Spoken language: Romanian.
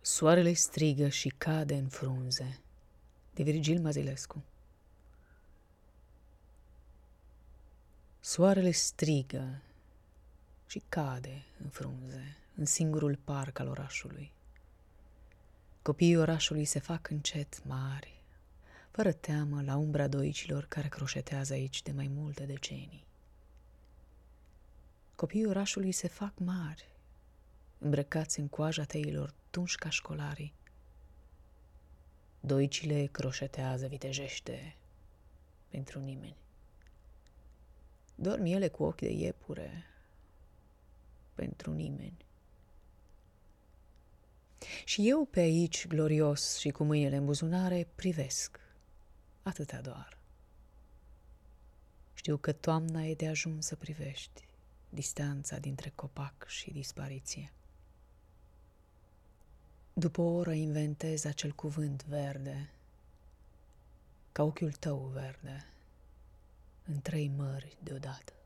Soarele strigă și cade în frunze, de Virgil Mazilescu. Soarele strigă și cade în frunze, în singurul parc al orașului. Copiii orașului se fac încet mari, fără teamă, la umbra doicilor care croșetează aici de mai multe decenii. Copiii orașului se fac mari, îmbrăcați în coaja teilor tunși ca școlarii. Doicile croșetează vitejește pentru nimeni. Dorm ele cu ochi de iepure pentru nimeni. Și eu pe aici, glorios și cu mâinile în buzunare, privesc, atâta doar. Știu că toamna e de ajuns să privești distanța dintre copac și dispariție. După o oră inventez acel cuvânt verde, ca ochiul tău verde, în 3 mări deodată.